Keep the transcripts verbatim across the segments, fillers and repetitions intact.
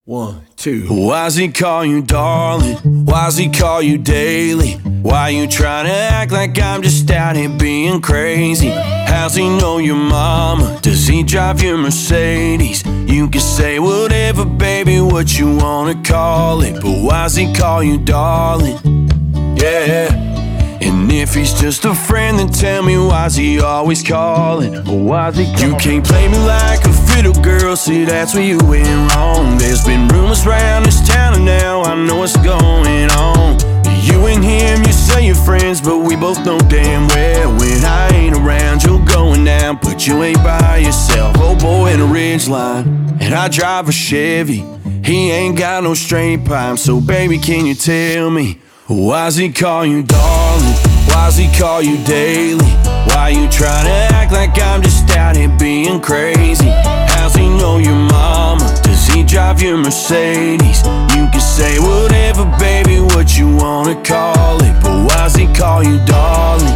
One, two. Why's he call you darling? Why's he call you daily? Why you trying to act like I'm just out here being crazy? How's he know your mama? Does he drive your Mercedes? You can say whatever, baby, what you wanna call it, but why's he call you darling? Yeah. And if he's just a friend, then tell me why's he always calling? Why's he calling? You can't play me like a fiddle girl, see that's where you went wrong. There's been rumors around this town and now I know what's going on. You and him, you say you're friends, but we both know damn well when I ain't around, you're going down, but you ain't by yourself. Oh boy in a Ridgeline, and I drive a Chevy. He ain't got no straight pipe, so baby can you tell me, why's he call you darling? Why's he call you daily? Why you trying to act like I'm just out here being crazy? How's he know your mama? Does he drive your Mercedes? You can say whatever, baby, what you wanna call it, but why's he call you darling?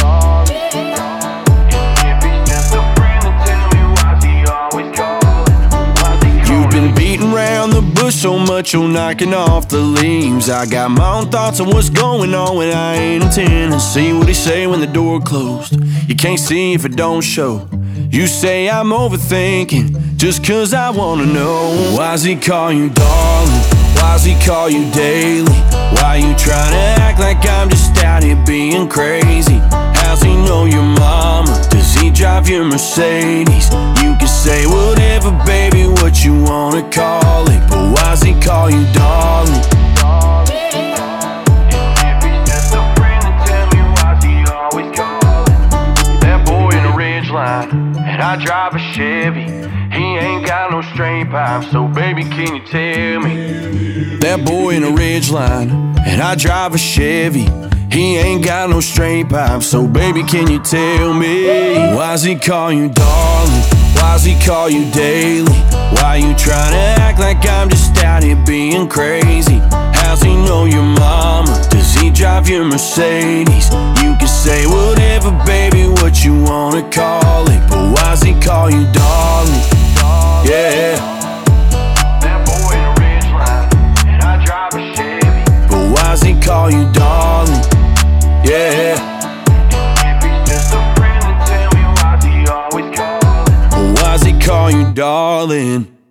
Around the bush so much you're knocking off the leaves. I got my own thoughts on what's going on when I ain't intending to see what he say when the door closed. You can't see if it don't show. You say I'm overthinking just cause I wanna know. Why's he call you darling? Why's he call you daily? Why you trying to act like I'm just out here being crazy? How's he know your mama? Does he drive your Mercedes? You can say whatever, baby, what you wanna call it, but why's he call you darling? That boy in a Ridgeline, and I drive a Chevy. He ain't got no straight pipe, so baby can you tell me? That boy in a Ridgeline, and I drive a Chevy. He ain't got no straight pipe, so baby can you tell me, why's he call you darling? Why's he call you daily? Why you trying to act like I'm just out here being crazy? How's he know your mama? Does he drive your Mercedes? You can say whatever, baby, what you wanna call it, but why's he call you darling? Yeah. That boy in a Ridgeline, and I drive a Chevy, but why's he call you darling? Yeah. If he's just a friend, then tell me why's he always calling? Why's he call you darling?